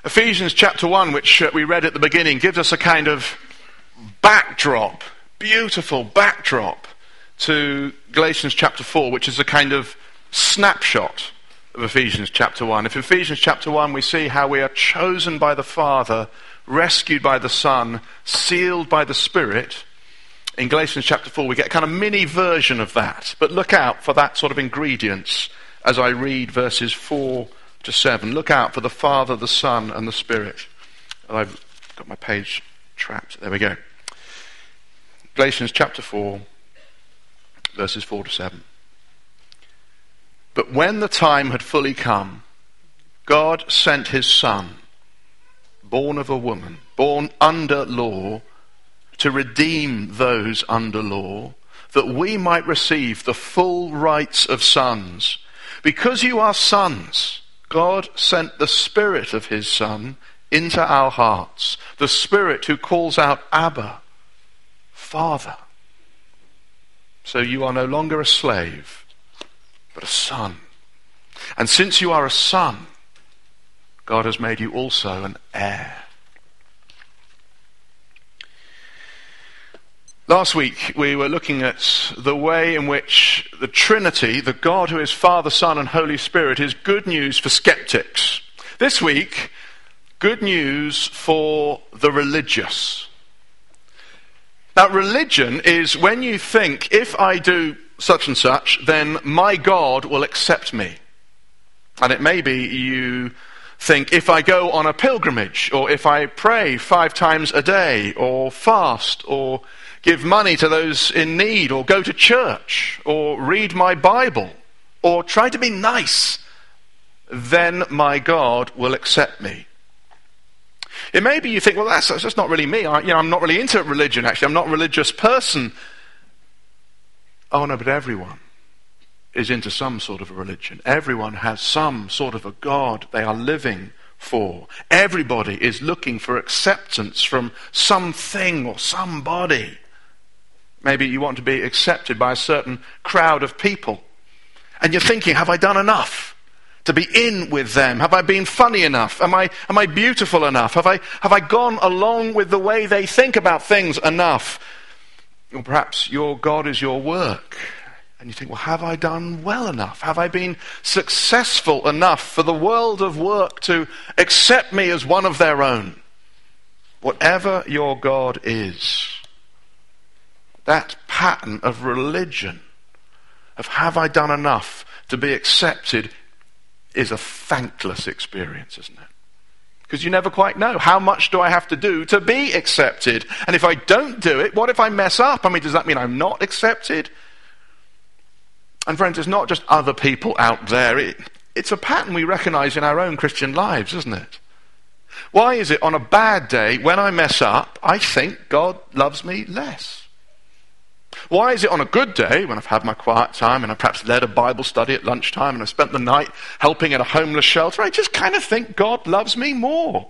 Ephesians chapter 1, which we read at the beginning, gives us a kind of backdrop, beautiful backdrop to Galatians chapter 4, which is a kind of snapshot of Ephesians chapter 1. If Ephesians chapter 1 we see how we are chosen by the Father, rescued by the Son, sealed by the Spirit, in Galatians chapter 4 we get a kind of mini version of that. But look out for that sort of ingredients as I read verses 4 to 7. Look out for the Father, the Son, and the Spirit. And I've got my page trapped. There we go. Galatians chapter 4, verses 4 to 7. But when the time had fully come, God sent his Son, born of a woman, born under law, to redeem those under law, that we might receive the full rights of sons. Because you are sons, God sent the Spirit of his Son into our hearts, the Spirit who calls out, Abba, Father. So you are no longer a slave, but a son. And since you are a son, God has made you also an heir. Last week we were looking at the way in which the Trinity, the God who is Father, Son and Holy Spirit, is good news for skeptics. This week, good news for the religious. Now, religion is when you think, if I do such and such, then my God will accept me. And it may be you think, if I go on a pilgrimage, or if I pray 5 times a day, or fast, or give money to those in need, or go to church, or read my Bible, or try to be nice, then my God will accept me. It may be you think, well, that's not really me. I'm not really into religion, actually. I'm not a religious person. Oh, no, but everyone is into some sort of a religion. Everyone has some sort of a God they are living for. Everybody is looking for acceptance from something or somebody. Maybe you want to be accepted by a certain crowd of people. And you're thinking, have I done enough to be in with them? Have I been funny enough? Am I beautiful enough? Have I gone along with the way they think about things enough? Or perhaps your God is your work. And you think, well, have I done well enough? Have I been successful enough for the world of work to accept me as one of their own? Whatever your God is, that pattern of religion, of have I done enough to be accepted, is a thankless experience, isn't it? Because you never quite know, how much do I have to do to be accepted? And if I don't do it, what if I mess up? Does that mean I'm not accepted? And friends, it's not just other people out there. It's a pattern we recognize in our own Christian lives, isn't it? Why is it on a bad day, when I mess up, I think God loves me less? Why is it on a good day, when I've had my quiet time and I've perhaps led a Bible study at lunchtime and I've spent the night helping at a homeless shelter, I just kind of think God loves me more?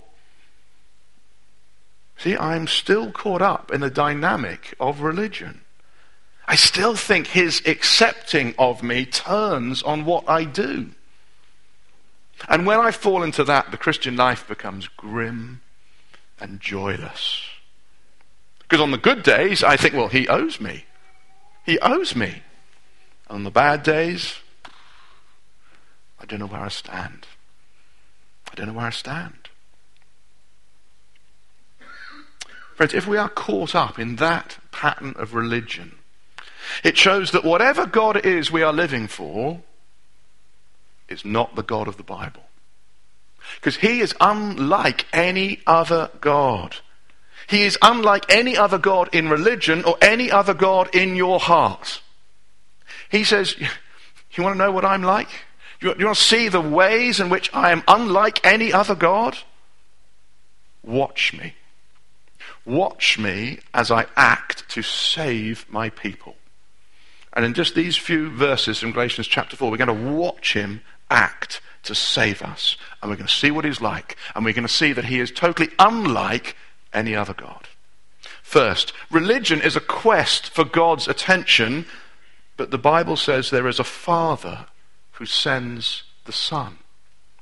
See, I'm still caught up in the dynamic of religion. I still think his accepting of me turns on what I do. And when I fall into that, the Christian life becomes grim and joyless. Because on the good days, I think, well, he owes me. He owes me. And on the bad days, I don't know where I stand. I don't know where I stand. Friends, if we are caught up in that pattern of religion, it shows that whatever God it is we are living for is not the God of the Bible. Because he is unlike any other God. He is unlike any other God in religion or any other God in your heart. He says, you want to know what I'm like? You want to see the ways in which I am unlike any other God? Watch me. Watch me as I act to save my people. And in just these few verses from Galatians chapter 4, we're going to watch him act to save us. And we're going to see what he's like. And we're going to see that he is totally unlike any other God. First, religion is a quest for God's attention, but the Bible says there is a Father who sends the Son.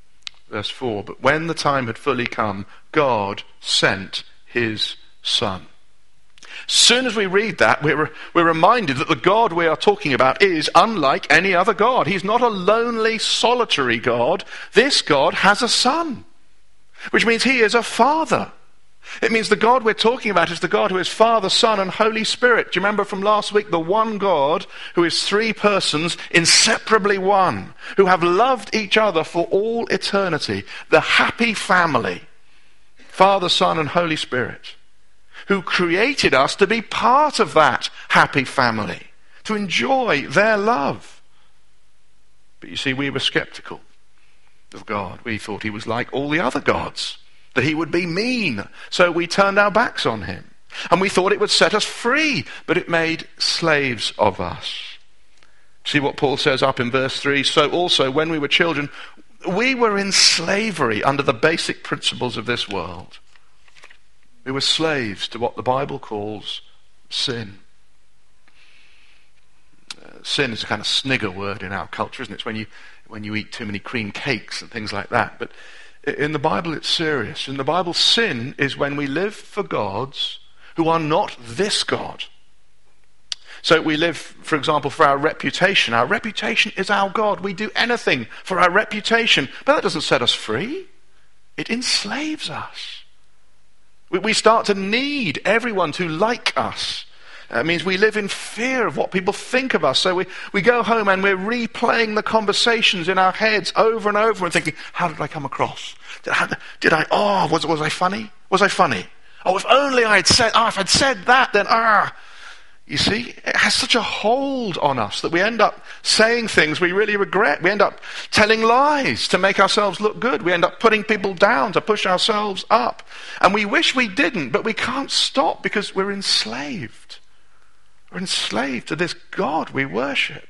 Verse 4, but when the time had fully come, God sent his Son. As soon as we read that, we're reminded that the God we are talking about is unlike any other God. He's not a lonely, solitary God. This God has a Son, which means he is a Father. It means the God we're talking about is the God who is Father, Son, and Holy Spirit. Do you remember from last week? The one God who is three persons, inseparably one, who have loved each other for all eternity. The happy family, Father, Son, and Holy Spirit, who created us to be part of that happy family, to enjoy their love. But you see, we were skeptical of God. We thought he was like all the other gods, that he would be mean, so we turned our backs on him. And we thought it would set us free, but it made slaves of us. See what Paul says up in verse 3, so also when we were children, we were in slavery under the basic principles of this world. We were slaves to what the Bible calls sin. Sin is a kind of snigger word in our culture, isn't it? It's when you eat too many cream cakes and things like that. But in the Bible, it's serious. In the Bible, sin is when we live for gods who are not this God. So we live, for example, for our reputation. Our reputation is our God. We do anything for our reputation. But that doesn't set us free. It enslaves us. We start to need everyone to like us. It means we live in fear of what people think of us. So we go home and we're replaying the conversations in our heads over and over and thinking, how did I come across? Was I funny? Was I funny? Oh, if only if I'd said that, then You see, it has such a hold on us that we end up saying things we really regret. We end up telling lies to make ourselves look good. We end up putting people down to push ourselves up. And we wish we didn't, but we can't stop because we're enslaved. We're enslaved to this God we worship.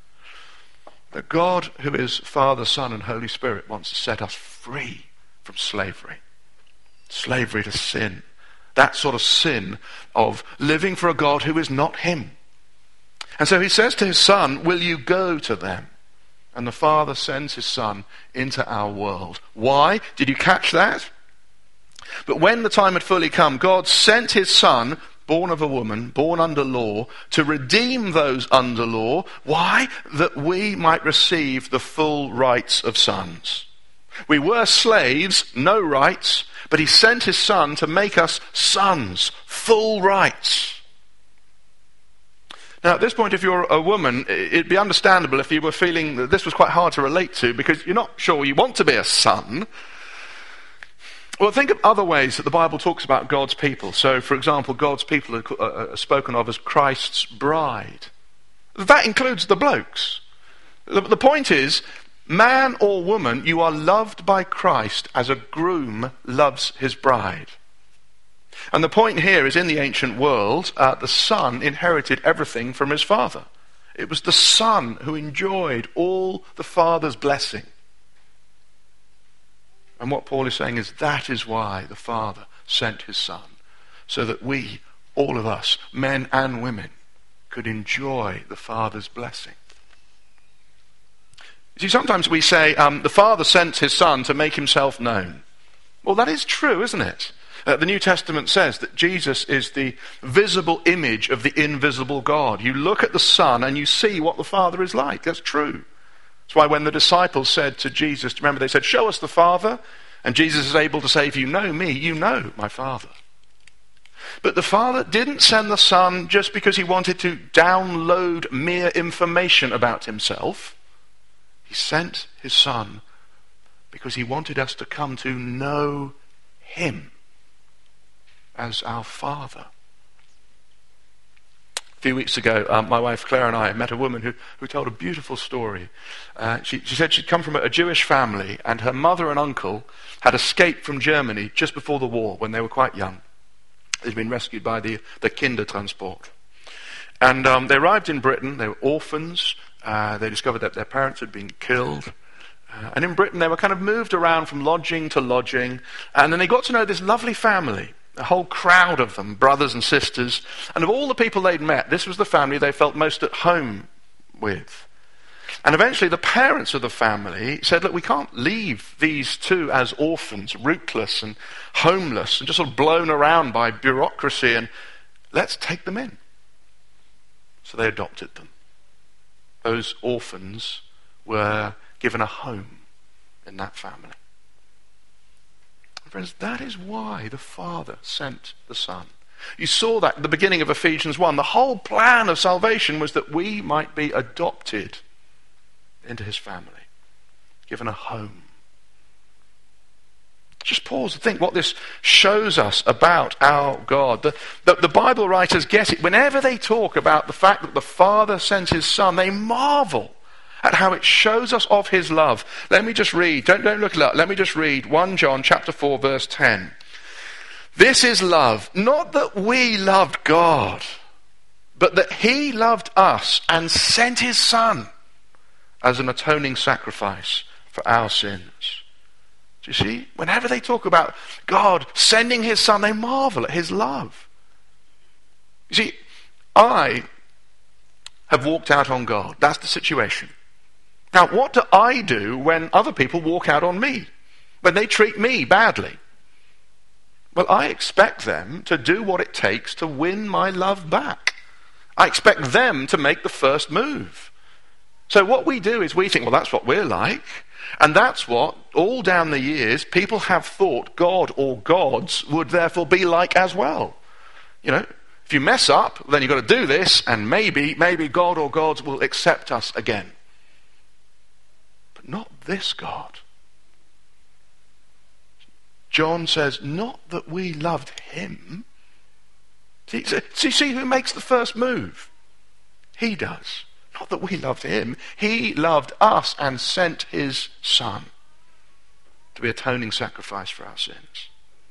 The God who is Father, Son, and Holy Spirit wants to set us free from slavery. Slavery to sin. That sort of sin of living for a God who is not him. And so he says to his Son, will you go to them? And the Father sends his Son into our world. Why? Did you catch that? But when the time had fully come, God sent his Son, born of a woman, born under law, to redeem those under law. Why? That we might receive the full rights of sons. We were slaves, no rights, but he sent his Son to make us sons, full rights. Now, at this point, if you're a woman, it'd be understandable if you were feeling that this was quite hard to relate to, because you're not sure you want to be a son. Well, think of other ways that the Bible talks about God's people. So, for example, God's people are spoken of as Christ's bride. That includes the blokes. The point is, man or woman, you are loved by Christ as a groom loves his bride. And the point here is, in the ancient world, the son inherited everything from his father. It was the son who enjoyed all the father's blessing. And what Paul is saying is that is why the Father sent his Son, so that we, all of us, men and women, could enjoy the Father's blessing. You see, sometimes we say the Father sent his Son to make himself known. Well, that is true, isn't it? The New Testament says that Jesus is the visible image of the invisible God. You look at the Son and you see what the Father is like. That's true. That's why when the disciples said to Jesus, remember they said, show us the Father, and Jesus is able to say, if you know me, you know my Father. But the Father didn't send the Son just because he wanted to download mere information about himself. He sent his Son because he wanted us to come to know him as our Father. A few weeks ago, my wife Claire and I met a woman who told a beautiful story. She said she'd come from a Jewish family, and her mother and uncle had escaped from Germany just before the war when they were quite young. They'd been rescued by the Kindertransport. And they arrived in Britain. They were orphans. They discovered that their parents had been killed. And in Britain, they were kind of moved around from lodging to lodging. And then they got to know this lovely family. A whole crowd of them, brothers and sisters. And of all the people they'd met, this was the family they felt most at home with. And eventually the parents of the family said, look, we can't leave these two as orphans, rootless and homeless and just sort of blown around by bureaucracy, and let's take them in. So they adopted them. Those orphans were given a home in that family. Friends, that is why the Father sent the Son. You saw that at the beginning of Ephesians 1. The whole plan of salvation was that we might be adopted into his family, given a home. Just pause and think what this shows us about our God. The Bible writers get it. Whenever they talk about the fact that the Father sent his Son, they marvel at how it shows us of his love. Let me just read. Don't look it up. Let me just read 1 John chapter 4, verse 10. This is love, not that we loved God, but that he loved us and sent his Son as an atoning sacrifice for our sins. Do you see? Whenever they talk about God sending his Son, they marvel at his love. You see, I have walked out on God. That's the situation. Now, what do I do when other people walk out on me? When they treat me badly? Well, I expect them to do what it takes to win my love back. I expect them to make the first move. So what we do is we think, well, that's what we're like. And that's what, all down the years, people have thought God or gods would therefore be like as well. You know, if you mess up, then you've got to do this, and maybe God or gods will accept us again. But not this God. John says, not that we loved him. See who makes the first move? He does. Not that we loved him. He loved us and sent his Son to be atoning sacrifice for our sins.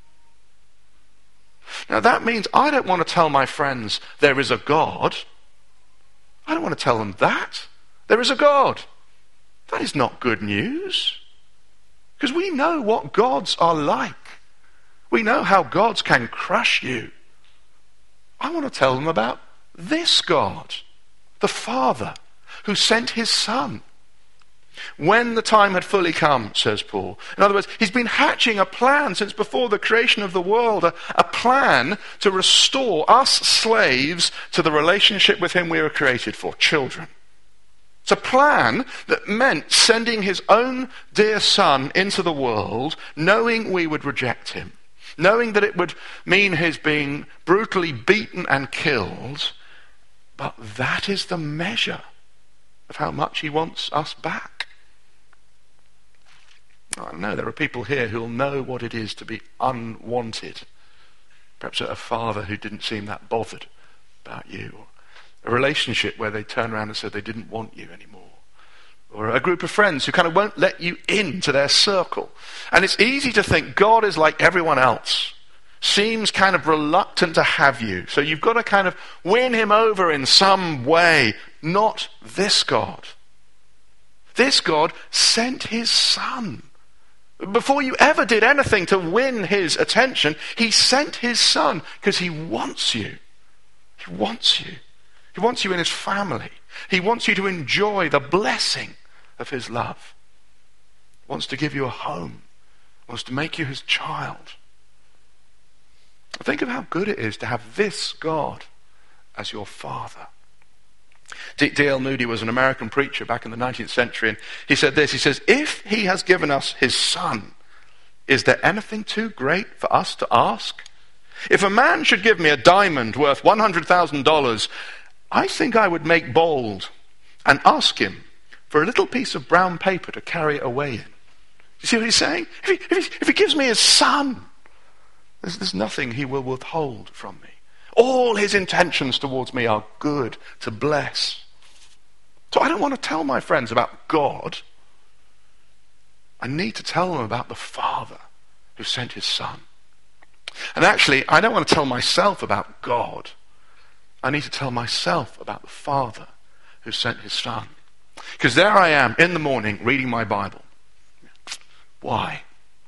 Now that means I don't want to tell my friends there is a God. I don't want to tell them that. There is a God. That is not good news. Because we know what gods are like. We know how gods can crush you. I want to tell them about this God, the Father, who sent his Son. When the time had fully come, says Paul. In other words, he's been hatching a plan since before the creation of the world, a plan to restore us slaves to the relationship with him we were created for, children. It's a plan that meant sending his own dear Son into the world, knowing we would reject him, knowing that it would mean his being brutally beaten and killed, but that is the measure of how much he wants us back. I know there are people here who will know what it is to be unwanted. Perhaps a father who didn't seem that bothered about you, or a relationship where they turn around and said they didn't want you anymore. Or a group of friends who kind of won't let you into their circle. And it's easy to think God is like everyone else. Seems kind of reluctant to have you. So you've got to kind of win him over in some way. Not this God. This God sent his Son. Before you ever did anything to win his attention, he sent his Son because he wants you. He wants you. He wants you in his family. He wants you to enjoy the blessing of his love. He wants to give you a home. He wants to make you his child. Think of how good it is to have this God as your Father. D.L. Moody was an American preacher back in the 19th century, and he said this. He says, if he has given us his Son, is there anything too great for us to ask? If a man should give me a diamond worth $100,000, I think I would make bold and ask him for a little piece of brown paper to carry it away in. You see what he's saying? If he gives me his Son, there's nothing he will withhold from me. All his intentions towards me are good, to bless. So I don't want to tell my friends about God. I need to tell them about the Father who sent his Son. And actually, I don't want to tell myself about God. I need to tell myself about the Father who sent his Son. Because there I am in the morning reading my Bible. Why?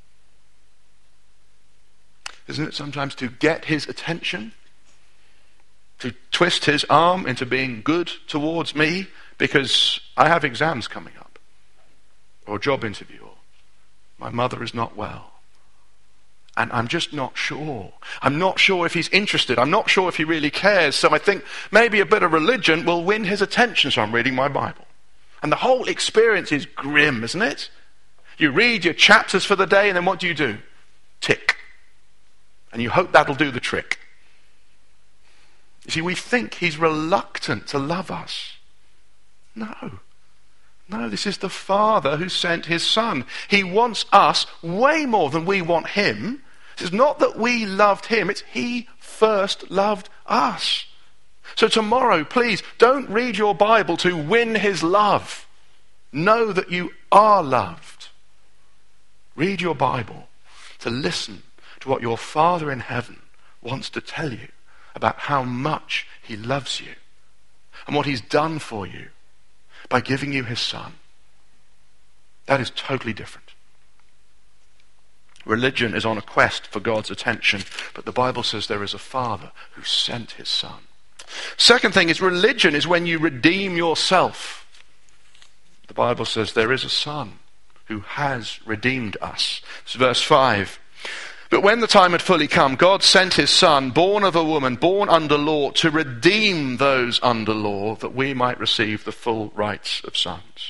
Isn't it sometimes to get his attention? To twist his arm into being good towards me because I have exams coming up, or a job interview, or my mother is not well. And I'm just not sure. I'm not sure if he's interested. I'm not sure if he really cares. So I think maybe a bit of religion will win his attention. So I'm reading my Bible. And the whole experience is grim, isn't it? You read your chapters for the day, and then what do? Tick. And you hope that'll do the trick. You see, we think he's reluctant to love us. No, this is the Father who sent his Son. He wants us way more than we want him. It's not that we loved him, it's he first loved us. So tomorrow, please, don't read your Bible to win his love. Know that you are loved. Read your Bible to listen to what your Father in heaven wants to tell you about how much he loves you and what he's done for you by giving you his Son. That is totally different. Religion is on a quest for God's attention, but the Bible says there is a Father who sent his Son. Second thing is, religion is when you redeem yourself. The Bible says there is a Son who has redeemed us. It's verse 5. But when the time had fully come, God sent his Son, born of a woman, born under law, to redeem those under law, that we might receive the full rights of sons.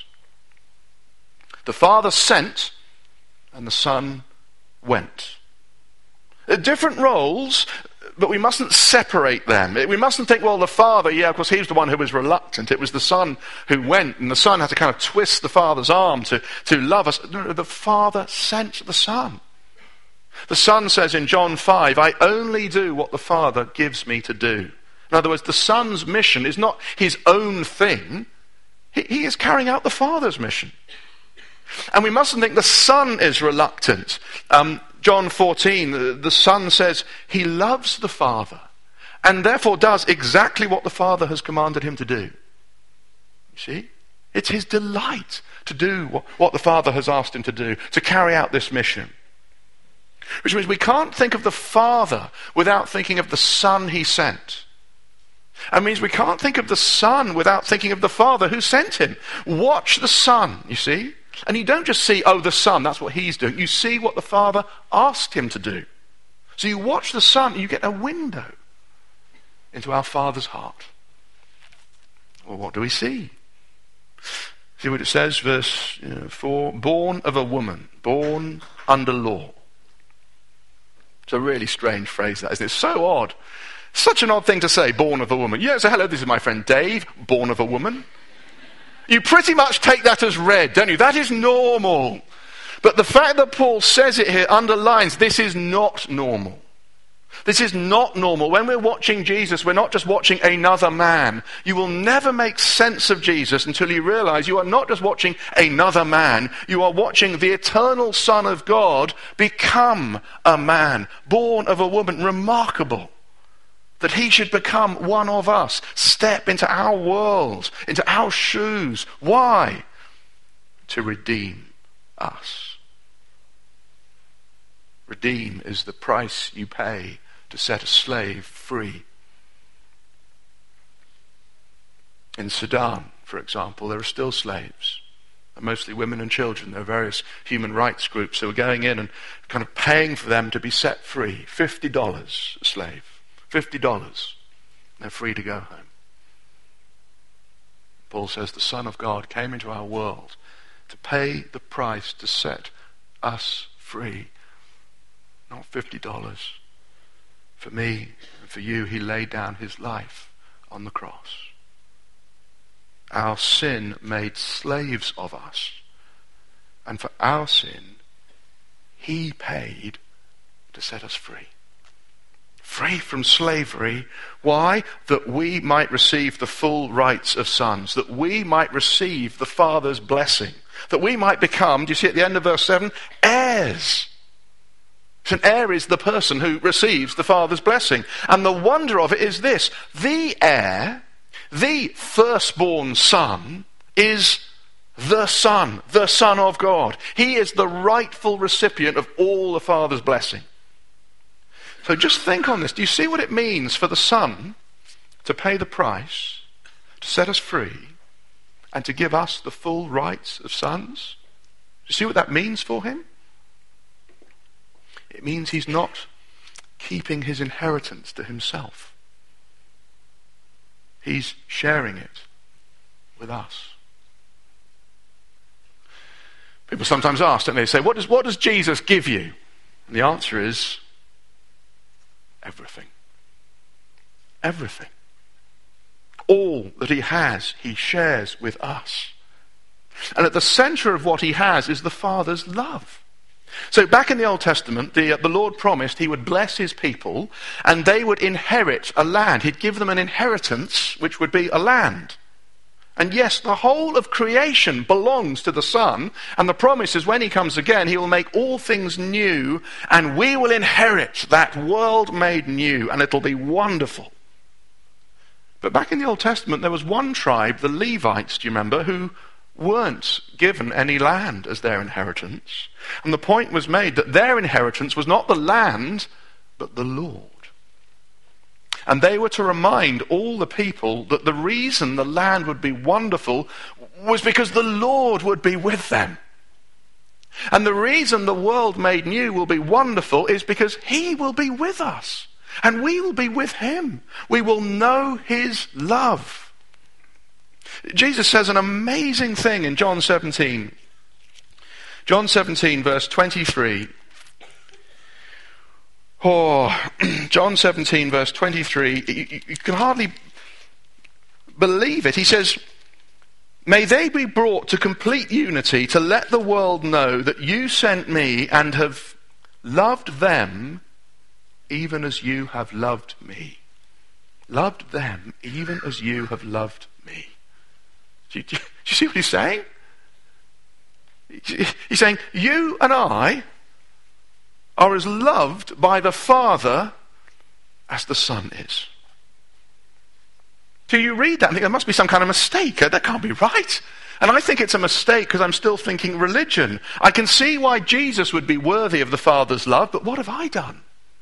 The Father sent, and the Son went. They're different roles, but we mustn't separate them. We mustn't think, well, the Father, of course, he's the one who was reluctant. It was the Son who went, and the Son had to kind of twist the Father's arm to love us. No, the Father sent the Son. The Son says in John 5, I only do what the Father gives me to do. In other words, the Son's mission is not his own thing. He is carrying out the Father's mission. And we mustn't think the Son is reluctant. John 14, the Son says he loves the Father and therefore does exactly what the Father has commanded him to do. You see? It's his delight to do what the Father has asked him to do, to carry out this mission. Which means we can't think of the Father without thinking of the Son he sent. It means we can't think of the Son without thinking of the Father who sent him. Watch the Son, you see? And you don't just see, the Son, that's what he's doing. You see what the Father asked him to do. So you watch the Son and you get a window into our Father's heart. Well, what do we see? See what it says, verse 4, born of a woman, born under law. It's a really strange phrase, that, isn't it? It's so odd. Such an odd thing to say, born of a woman. You don't say, hello, this is my friend Dave, born of a woman. You pretty much take that as read, don't you? That is normal. But the fact that Paul says it here underlines this is not normal. This is not normal. When we're watching Jesus, we're not just watching another man. You will never make sense of Jesus until you realize you are not just watching another man. You are watching the eternal Son of God become a man, born of a woman. Remarkable that he should become one of us, step into our world, into our shoes. Why? To redeem us. Redeem is the price you pay to set a slave free. In Sudan, for example, there are still slaves, mostly women and children. There are various human rights groups who are going in and kind of paying for them to be set free. $50 a slave. $50. They're free to go home. Paul says the Son of God came into our world to pay the price to set us free. Not $50. For me and for you, he laid down his life on the cross. Our sin made slaves of us. And for our sin, he paid to set us free. Free from slavery. Why? That we might receive the full rights of sons. That we might receive the Father's blessing. That we might become, do you see at the end of verse 7, heirs. An heir is the person who receives the Father's blessing. And the wonder of it is this. The heir, the firstborn son, is the Son of God. He is the rightful recipient of all the Father's blessing. So just think on this. Do you see what it means for the Son to pay the price, to set us free, and to give us the full rights of sons. Do you see what that means for him? It means he's not keeping his inheritance to himself. He's sharing it with us. People sometimes ask, don't they? Say, what does Jesus give you? And the answer is everything. Everything. All that he has, he shares with us. And at the center of what he has is the Father's love. So back in the Old Testament, the Lord promised he would bless his people and they would inherit a land. He'd give them an inheritance, which would be a land. And yes, the whole of creation belongs to the Son, and the promise is when he comes again, he will make all things new, and we will inherit that world made new, and it'll be wonderful. But back in the Old Testament, there was one tribe, the Levites, do you remember, who weren't given any land as their inheritance. And the point was made that their inheritance was not the land, but the Lord. And they were to remind all the people that the reason the land would be wonderful was because the Lord would be with them. And the reason the world made new will be wonderful is because he will be with us. And we will be with him. We will know his love. Jesus says an amazing thing in John 17. John 17, verse 23. John 17, verse 23. You can hardly believe it. He says, "May they be brought to complete unity to let the world know that you sent me and have loved them even as you have loved me." Loved them even as you have loved me. Do you see what he's saying? He's saying, you and I are as loved by the Father as the Son is. So you read that and think there must be some kind of mistake. That can't be right. And I think it's a mistake because I'm still thinking religion. I can see why Jesus would be worthy of the Father's love, but what have I done?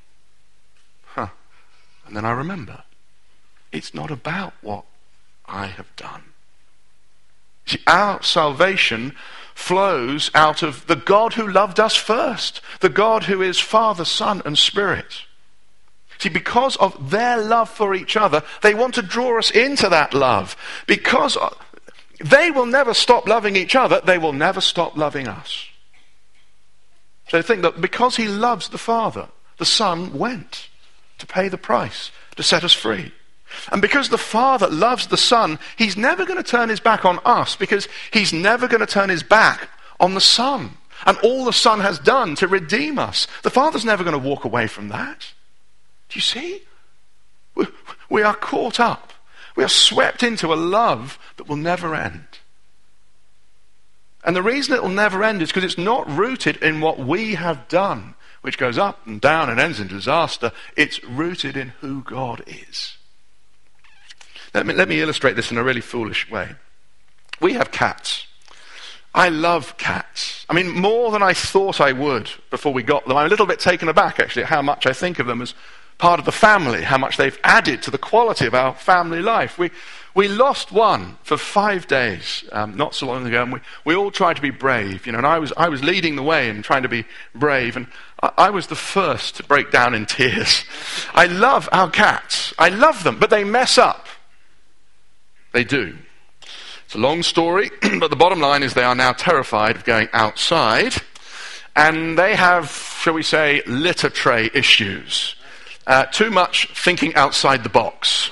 And then I remember, it's not about what I have done. See, our salvation flows out of the God who loved us first, the God who is Father, Son, and Spirit. See, because of their love for each other, they want to draw us into that love. Because they will never stop loving each other, they will never stop loving us. So think that because he loves the Father, the Son went to pay the price to set us free. And because the Father loves the Son, he's never going to turn his back on us because he's never going to turn his back on the Son and all the Son has done to redeem us. The Father's never going to walk away from that. Do you see? We are caught up. We are swept into a love that will never end. And the reason it will never end is because it's not rooted in what we have done, which goes up and down and ends in disaster. It's rooted in who God is. Let me illustrate this in a really foolish way. We have cats. I love cats. I mean, more than I thought I would before we got them. I'm a little bit taken aback, actually, at how much I think of them as part of the family, how much they've added to the quality of our family life. We lost one for 5 days, not so long ago, and we all tried to be brave, and I was leading the way and trying to be brave, and I was the first to break down in tears. I love our cats. I love them, but they mess up. They do. It's a long story, but the bottom line is they are now terrified of going outside, and they have, shall we say, litter tray issues. Too much thinking outside the box.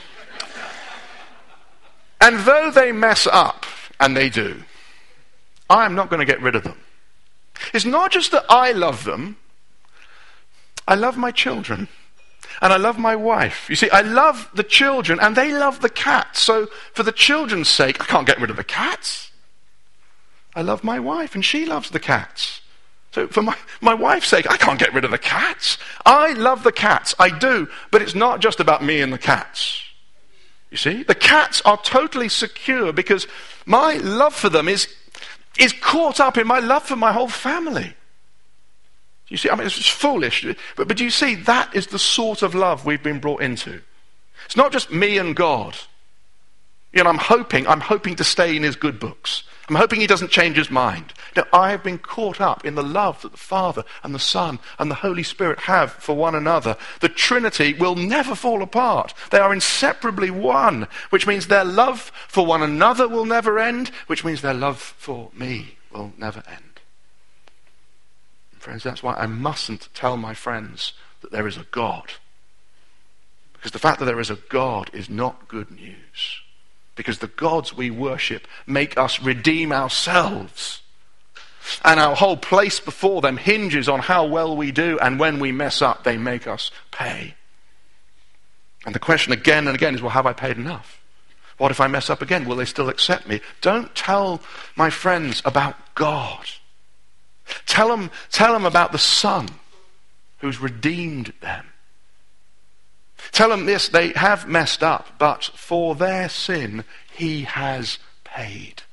And though they mess up, and they do, I'm not going to get rid of them. It's not just that I love them, I love my children. And I love my wife. You see, I love the children and they love the cats. So for the children's sake, I can't get rid of the cats. I love my wife and she loves the cats. So for my wife's sake, I can't get rid of the cats. I love the cats, I do. But it's not just about me and the cats. You see, the cats are totally secure because my love for them is caught up in my love for my whole family. You see, I mean, it's foolish, but do you see, that is the sort of love we've been brought into. It's not just me and God. I'm hoping to stay in his good books. I'm hoping he doesn't change his mind. No, I have been caught up in the love that the Father and the Son and the Holy Spirit have for one another. The Trinity will never fall apart. They are inseparably one, which means their love for one another will never end, which means their love for me will never end. Friends, that's why I mustn't tell my friends that there is a God. Because the fact that there is a God is not good news. Because the gods we worship make us redeem ourselves. And our whole place before them hinges on how well we do, and when we mess up, they make us pay. And the question again and again is, well, have I paid enough? What if I mess up again? Will they still accept me? Don't tell my friends about God. Tell them about the Son who's redeemed them. Tell them this, they have messed up, but for their sin, he has paid.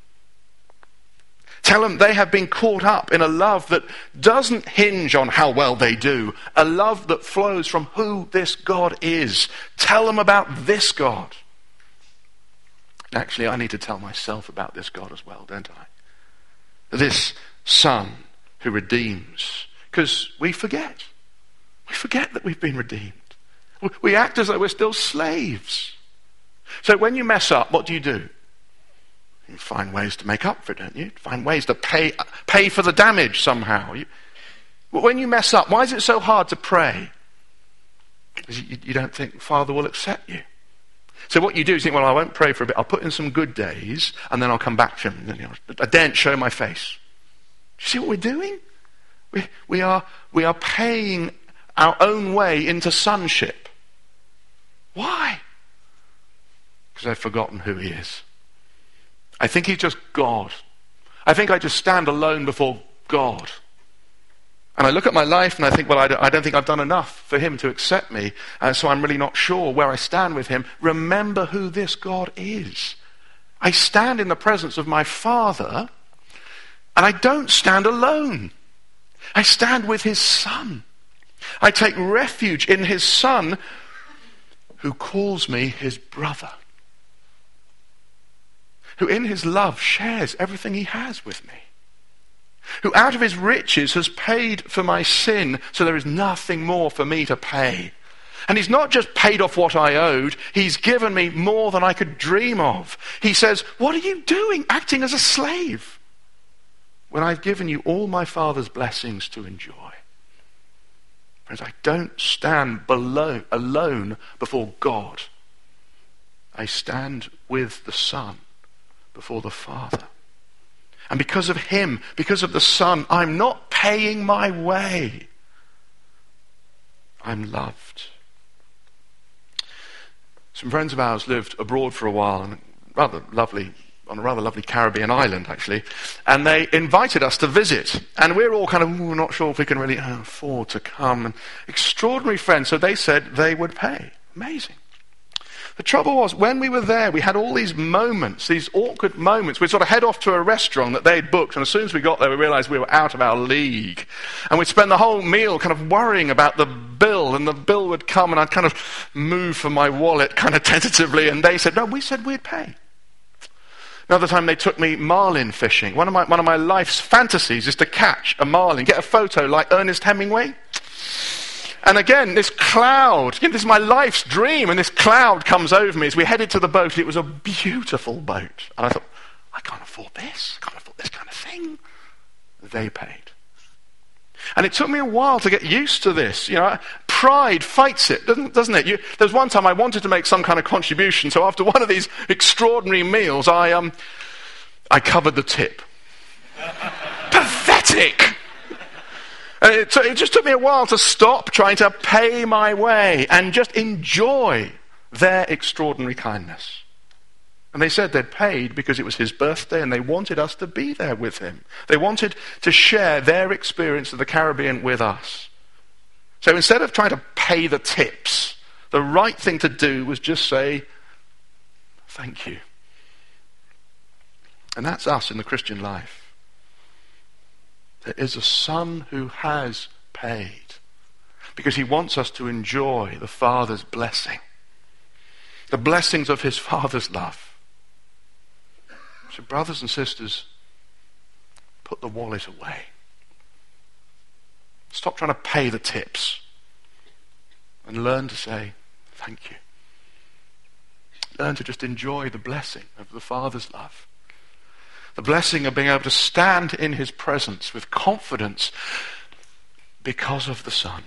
Tell them they have been caught up in a love that doesn't hinge on how well they do, a love that flows from who this God is. Tell them about this God. Actually, I need to tell myself about this God as well, don't I? This Son who redeems. Because we forget. We forget that we've been redeemed. We act as though we're still slaves. So when you mess up, what do? You find ways to make up for it, don't you? Find ways to pay for the damage somehow. When you mess up, why is it so hard to pray? Because you don't think Father will accept you. So what you do is think, well, I won't pray for a bit. I'll put in some good days, and then I'll come back to him. I daren't show my face. Do you see what we're doing? We are paying our own way into sonship. Why? Because I've forgotten who he is. I think he's just God. I think I just stand alone before God. And I look at my life and I think, well, I don't think I've done enough for him to accept me. So I'm really not sure where I stand with him. Remember who this God is. I stand in the presence of my Father, and I don't stand alone. I stand with his Son. I take refuge in his Son, who calls me his brother, who in his love shares everything he has with me, who out of his riches has paid for my sin, so there is nothing more for me to pay. And he's not just paid off what I owed, he's given me more than I could dream of. He says, what are you doing acting as a slave when I've given you all my Father's blessings to enjoy? Friends, I don't stand alone before God. I stand with the Son before the Father. And because of him, because of the Son, I'm not paying my way. I'm loved. Some friends of ours lived abroad for a while, and on a rather lovely Caribbean island, actually, and they invited us to visit. And we're all kind of not sure if we can really afford to come. And extraordinary friends, so they said they would pay. Amazing. The trouble was, when we were there, we had all these moments, these awkward moments. We'd sort of head off to a restaurant that they'd booked, and as soon as we got there, we realized we were out of our league. And we'd spend the whole meal kind of worrying about the bill, and the bill would come, and I'd kind of move for my wallet kind of tentatively, and they said, no, we said we'd pay. Another time they took me marlin fishing. One of my life's fantasies is to catch a marlin, get a photo like Ernest Hemingway. And again, this cloud, this is my life's dream, and this cloud comes over me as we headed to the boat. It was a beautiful boat. And I thought, I can't afford this. I can't afford this kind of thing. They paid. And it took me a while to get used to this. Pride fights it, doesn't it? There was one time I wanted to make some kind of contribution, so after one of these extraordinary meals, I covered the tip. Pathetic! And it just took me a while to stop trying to pay my way and just enjoy their extraordinary kindness. And they said they'd paid because it was his birthday and they wanted us to be there with him. They wanted to share their experience of the Caribbean with us. So instead of trying to pay the tips, the right thing to do was just say, thank you. And that's us in the Christian life. There is a Son who has paid because he wants us to enjoy the Father's blessing, the blessings of his Father's love. So brothers and sisters, put the wallet away. Stop trying to pay the tips and learn to say thank you. Learn to just enjoy the blessing of the Father's love. The blessing of being able to stand in his presence with confidence because of the Son.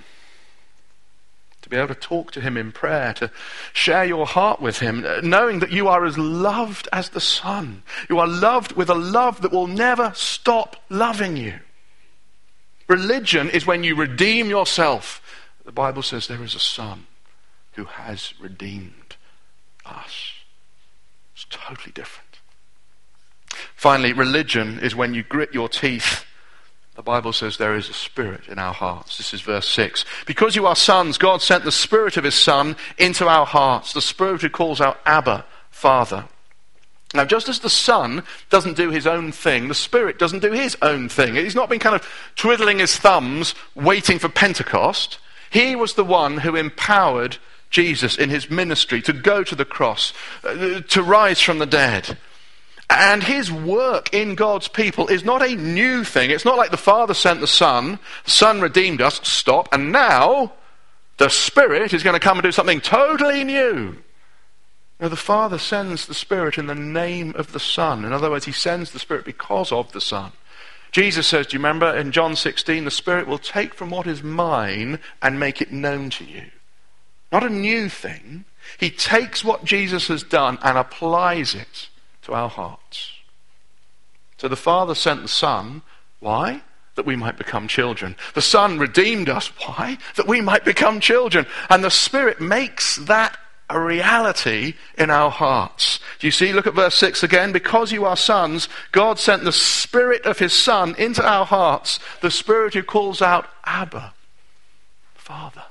To be able to talk to him in prayer, to share your heart with him, knowing that you are as loved as the Son. You are loved with a love that will never stop loving you. Religion is when you redeem yourself. The Bible says there is a Son who has redeemed us. It's totally different. Finally, religion is when you grit your teeth. The Bible says there is a Spirit in our hearts. This is verse 6. Because you are sons, God sent the Spirit of his Son into our hearts. The Spirit who calls out, Abba, Father. Now, just as the Son doesn't do his own thing, the Spirit doesn't do his own thing. He's not been kind of twiddling his thumbs, waiting for Pentecost. He was the one who empowered Jesus in his ministry to go to the cross, to rise from the dead. And his work in God's people is not a new thing. It's not like the Father sent the Son redeemed us, stop, and now the Spirit is going to come and do something totally new. No, the Father sends the Spirit in the name of the Son. In other words, he sends the Spirit because of the Son. Jesus says, do you remember in John 16, the Spirit will take from what is mine and make it known to you. Not a new thing. He takes what Jesus has done and applies it to our hearts. So the Father sent the Son. Why? That we might become children. The Son redeemed us. Why? That we might become children. And the Spirit makes that a reality in our hearts. Do you see? Look at verse 6 again. Because you are sons, God sent the Spirit of his Son into our hearts, the Spirit who calls out, Abba, Father.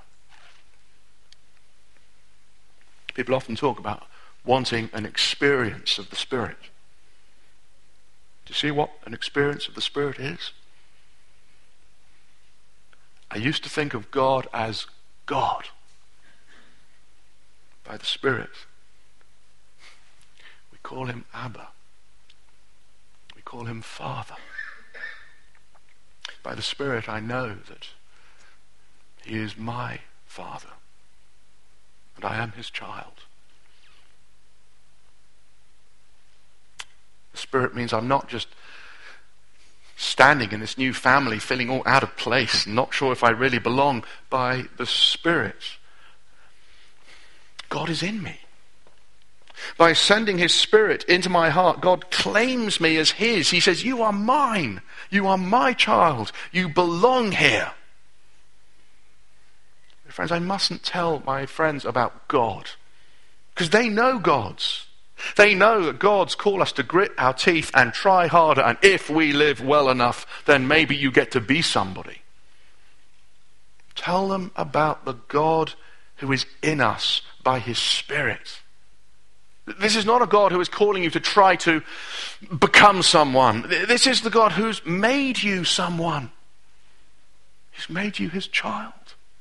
People often talk about wanting an experience of the Spirit. Do you see what an experience of the Spirit is? I used to think of God as God. By the Spirit, we call him Abba. We call him Father. By the Spirit, I know that he is my Father, and I am his child. The Spirit means I'm not just standing in this new family feeling all out of place, not sure if I really belong. By the Spirit, God is in me. By sending his Spirit into my heart, God claims me as his. He says, you are mine. You are my child. You belong here. Friends, I mustn't tell my friends about God, because they know God's. They know that God's call us to grit our teeth and try harder, and if we live well enough, then maybe you get to be somebody. Tell them about the God who is in us by his Spirit. This is not a God who is calling you to try to become someone. This is the God who's made you someone. He's made you his child.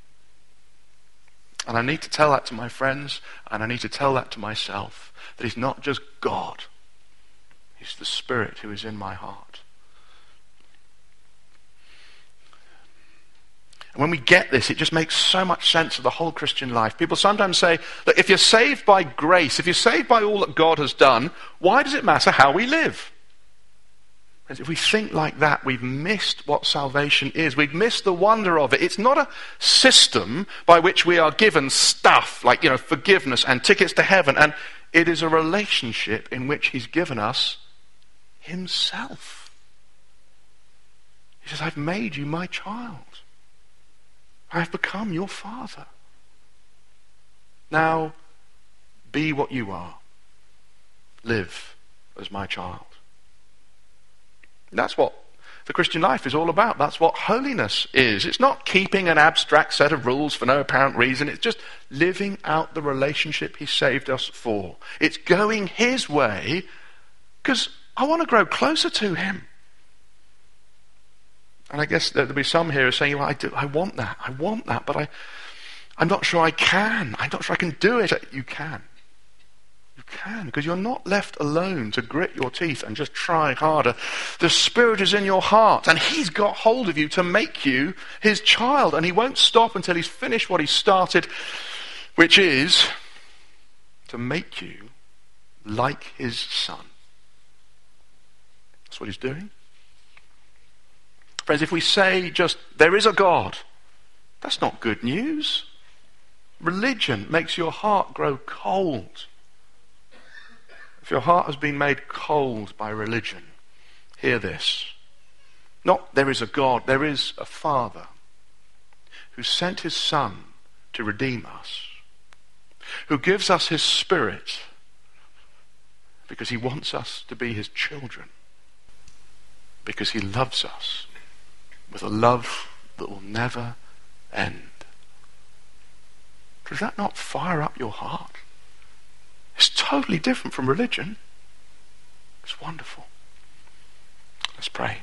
And I need to tell that to my friends, and I need to tell that to myself, that he's not just God. He's the Spirit who is in my heart. And when we get this, it just makes so much sense of the whole Christian life. People sometimes say that if you're saved by grace, if you're saved by all that God has done, why does it matter how we live? If we think like that, we've missed what salvation is. We've missed the wonder of it. It's not a system by which we are given stuff like, forgiveness and tickets to heaven. And it is a relationship in which he's given us himself. He says, I've made you my child. I have become your father. Now, be what you are. Live as my child. That's what the Christian life is all about. That's what holiness is. It's not keeping an abstract set of rules for no apparent reason. It's just living out the relationship he saved us for. It's going his way because I want to grow closer to him. And I guess there'll be some here who are saying, well, I want that, but I'm not sure I can. I'm not sure I can do it. You can. You can, because you're not left alone to grit your teeth and just try harder. The Spirit is in your heart, and he's got hold of you to make you his child, and he won't stop until he's finished what he started, which is to make you like his Son. That's what he's doing. Friends, if we say just, there is a God, that's not good news. Religion makes your heart grow cold. If your heart has been made cold by religion, hear this. Not there is a God, there is a Father who sent his Son to redeem us, who gives us his Spirit because he wants us to be his children, because he loves us with a love that will never end. Does that not fire up your heart? It's totally different from religion. It's wonderful. Let's pray.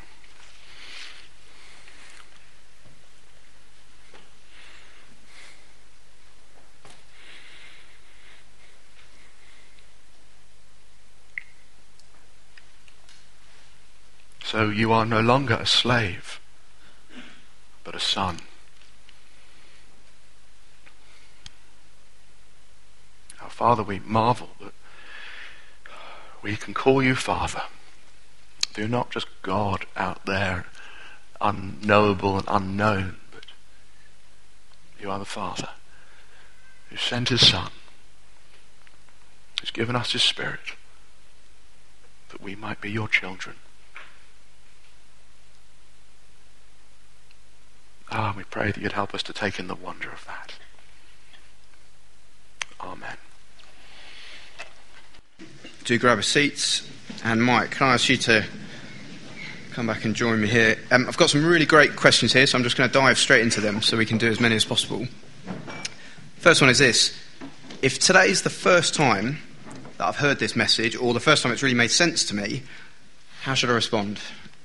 So you are no longer a slave, but a son. Our Father, we marvel that we can call you Father. You're not just God out there, unknowable and unknown, but you are the Father who sent his Son, who's given us his Spirit, that we might be your children. We pray that you'd help us to take in the wonder of that. Amen. Do grab a seat. And Mike, can I ask you to come back and join me here? I've got some really great questions here, so I'm just going to dive straight into them so we can do as many as possible. First one is this. If today is the first time that I've heard this message, or the first time it's really made sense to me, how should I respond?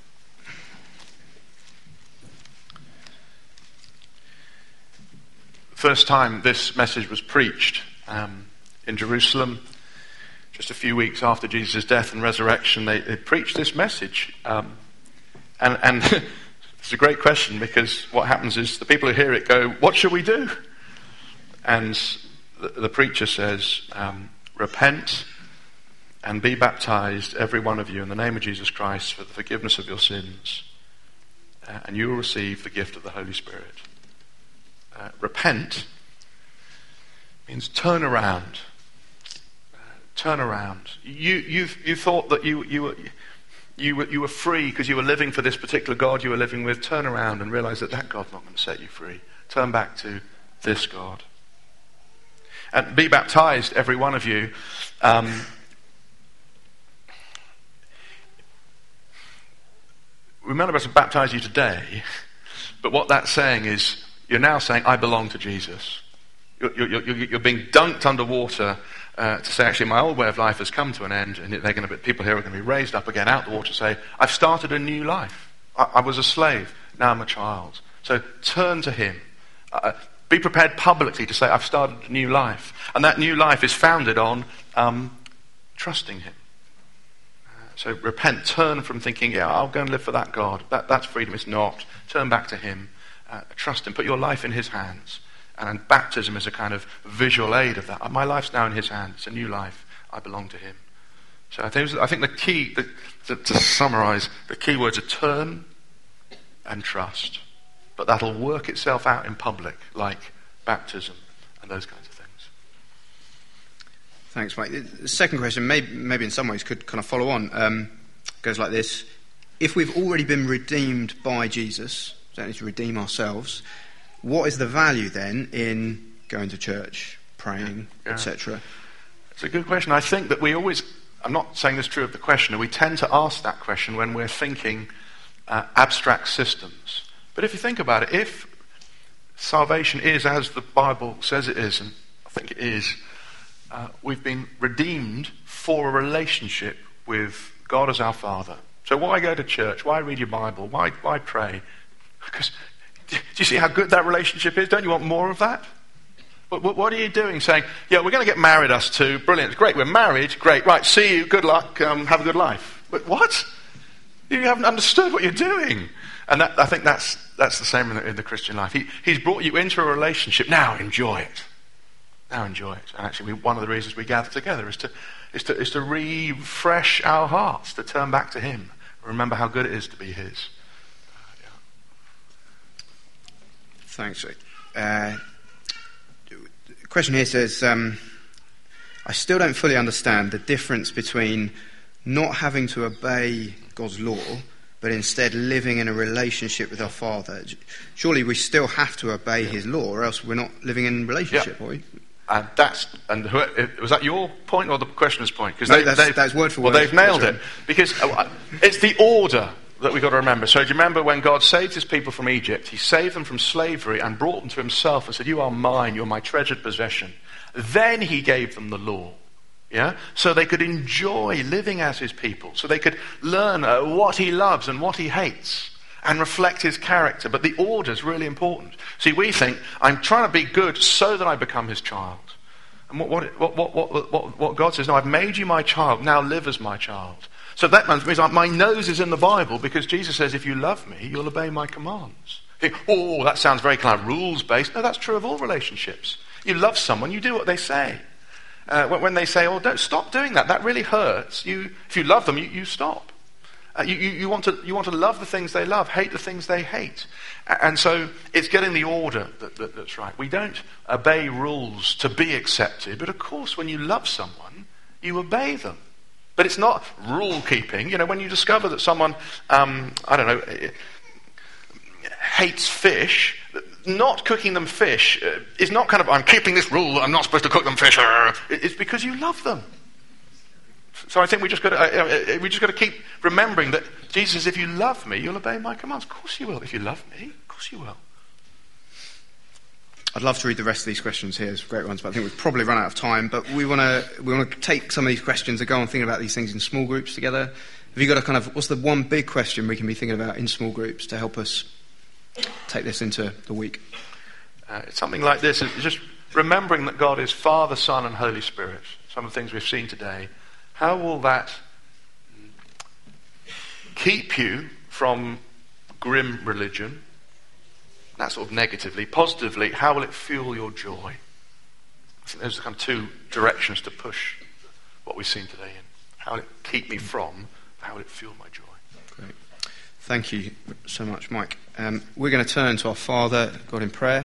First time this message was preached in Jerusalem, just a few weeks after Jesus' death and resurrection, they preached this message. And it's a great question, because what happens is the people who hear it go, what should we do? And the preacher says, repent and be baptized, every one of you, in the name of Jesus Christ for the forgiveness of your sins, and you will receive the gift of the Holy Spirit. Repent means turn around. Turn around. You thought that you were free because you were living for this particular God you were living with. Turn around and realize that God's not going to set you free. Turn back to this God. And be baptized, every one of you. We're not about to baptize you today, but what that's saying is, you're now saying, I belong to Jesus. You're being dunked underwater to say, actually, my old way of life has come to an end, and people here are going to be raised up again out the water, say, I've started a new life. I was a slave, now I'm a child. So turn to him. Be prepared publicly to say, I've started a new life. And that new life is founded on trusting him. So repent, turn from thinking, I'll go and live for that God. That's freedom. It's not. Turn back to him. Trust him, put your life in his hands. And baptism is a kind of visual aid of that. My life's now in his hands. It's a new life. I belong to him. So I think the key, to summarize, the key words are turn and trust. But that'll work itself out in public, like baptism and those kinds of things. Thanks, Mike. The second question, maybe in some ways, could kind of follow on. Goes like this. If we've already been redeemed by Jesus, don't need to redeem ourselves, what is the value then in going to church, praying, etc.? It's a good question. I think that I'm not saying this is true of the questioner, we tend to ask that question when we're thinking abstract systems. But if you think about it, if salvation is as the Bible says it is, and I think it is, we've been redeemed for a relationship with God as our Father. So why go to church? Why read your Bible? Why pray? Because do you see how good that relationship is? Don't you want more of that? What are you doing saying, yeah, we're going to get married, us two, brilliant, great, we're married, great, right, see you, good luck, have a good life. But what? You haven't understood what you're doing. And I think that's the same in the Christian life. He's brought you into a relationship, now enjoy it. Now enjoy it. And actually one of the reasons we gather together is to refresh our hearts, to turn back to him, remember how good it is to be his. Thanks, Rick. The question here says, I still don't fully understand the difference between not having to obey God's law, but instead living in a relationship with our Father. Surely we still have to obey his law, or else we're not living in a relationship, are we? Was that your point or the questioner's point? No, that's word for word. Well, they've nailed it. Because it's the order that we've got to remember. So do you remember when God saved his people from Egypt? He saved them from slavery and brought them to himself and said, you are mine, you're my treasured possession. Then he gave them the law. Yeah? So they could enjoy living as his people. So they could learn what he loves and what he hates and reflect his character. But the order is really important. See, we think, I'm trying to be good so that I become his child. And what God says, no, I've made you my child, now live as my child. So that means my nose is in the Bible because Jesus says, if you love me, you'll obey my commands. You think, oh, that sounds very kind of rules-based. No, that's true of all relationships. You love someone, you do what they say. When they say, oh, don't stop doing that, that really hurts. If you love them, you stop. You want to love the things they love, hate the things they hate. And so it's getting the order that's right. We don't obey rules to be accepted, but of course when you love someone, you obey them. But it's not rule keeping. You know, when you discover that someone, hates fish, not cooking them fish is not kind of, I'm keeping this rule, I'm not supposed to cook them fish. It's because you love them. So I think we just got to keep remembering that Jesus says, if you love me, you'll obey my commands. Of course you will. If you love me, of course you will. I'd love to read the rest of these questions here. It's great ones, but I think we've probably run out of time. But we want to take some of these questions and go on thinking about these things in small groups together. Have you got a kind of, what's the one big question we can be thinking about in small groups to help us take this into the week? It's something like this. It's just remembering that God is Father, Son, and Holy Spirit. Some of the things we've seen today. How will that keep you from grim religion? That sort of negatively. Positively, how will it fuel your joy? I think those are kind of two directions to push what we've seen today in. How will it keep me from? How will it fuel my joy? Great. Thank you so much, Mike. We're going to turn to our Father, God, in prayer.